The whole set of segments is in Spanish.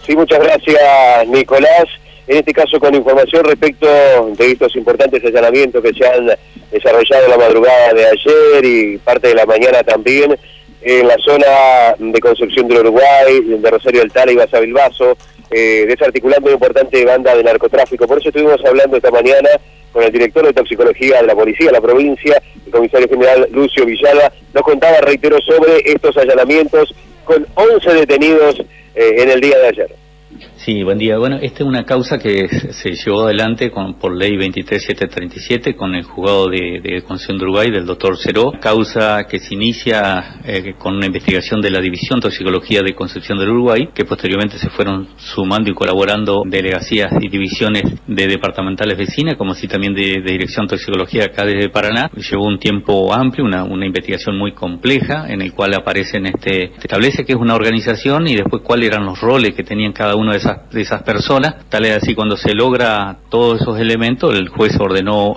Sí, muchas gracias, Nicolás. En este caso, con información respecto de estos importantes allanamientos que se han desarrollado en la madrugada de ayer y parte de la mañana también, en la zona de Concepción del Uruguay, de Rosario del Tala y Basavilbaso, desarticulando una importante banda de narcotráfico. Por eso estuvimos hablando esta mañana con el director de toxicología de la policía de la provincia, el comisario general Lucio Villalba. Nos contaba, reitero, sobre estos allanamientos con 11 detenidos en el día de ayer. Sí, buen día. Bueno, esta es una causa que se llevó adelante por ley 23737 con el juzgado de Concepción de Uruguay del doctor Ceró. Causa que se inicia con una investigación de la División Toxicología de Concepción del Uruguay, que posteriormente se fueron sumando y colaborando delegaciones y divisiones de departamentales vecinas, como así también de Dirección Toxicología acá desde Paraná. Llevó un tiempo amplio, una investigación muy compleja, en el cual aparecen establece que es una organización y después cuáles eran los roles que tenían cada uno de esas personas. Tal es así, cuando se logra todos esos elementos, el juez ordenó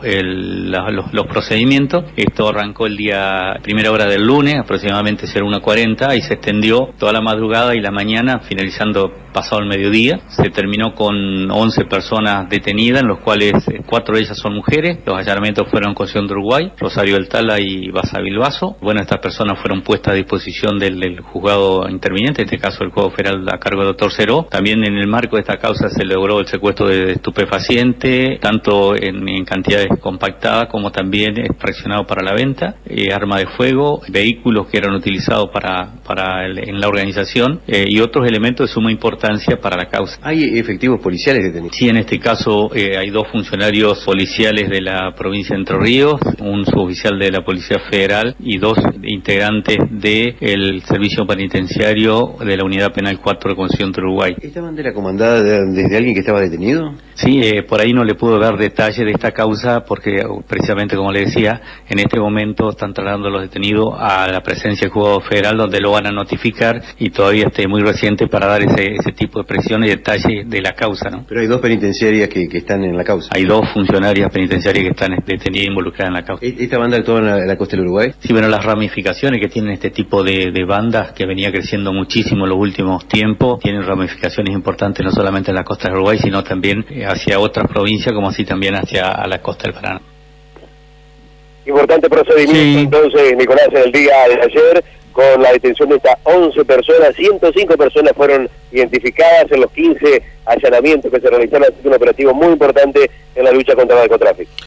los procedimientos. Esto arrancó el día primera hora del lunes, aproximadamente 01:40, y se extendió toda la madrugada y la mañana, finalizando pasado el mediodía. Se terminó con 11 personas detenidas, en los cuales 4 de ellas son mujeres. Los allanamientos fueron en Concepción de Uruguay, Rosario del Tala y Basavilbaso. Bueno, estas personas fueron puestas a disposición del juzgado interviniente, en este caso el juzgado federal a cargo del doctor Ceró. También en el marco de esta causa se logró el secuestro de estupefacientes, tanto en cantidades compactadas como también fraccionado para la venta, arma de fuego, vehículos que eran utilizados en la organización, y otros elementos de suma importancia para la causa. ¿Hay efectivos policiales detenidos? Sí, en este caso hay 2 funcionarios policiales de la provincia de Entre Ríos, un suboficial de la Policía Federal y 2 integrantes del Servicio Penitenciario de la Unidad Penal 4 de Concepción de Uruguay. ¿Estaban de la comandada desde alguien que estaba detenido? Sí, por ahí no le puedo dar detalle de esta causa porque precisamente, como le decía, en este momento están trasladando a los detenidos a la presencia del juzgado federal, donde lo van a notificar, y todavía muy reciente para dar ese tipo de presión y detalle de la causa, ¿no? Pero hay 2 penitenciarias que están en la causa. Hay 2 funcionarias penitenciarias que están detenidas e involucradas en la causa. ¿Esta banda actuó en la costa del Uruguay? Sí, bueno, las ramificaciones que tienen este tipo de bandas, que venía creciendo muchísimo en los últimos tiempos, tienen ramificaciones importantes no solamente en la costa del Uruguay, sino también hacia otras provincias, como así también hacia la costa del Paraná. Importante procedimiento, sí. Entonces, Nicolás, en el día de ayer, con la detención de estas 11 personas, 105 personas fueron identificadas en los 15 allanamientos que se realizaron. Un operativo muy importante en la lucha contra el narcotráfico.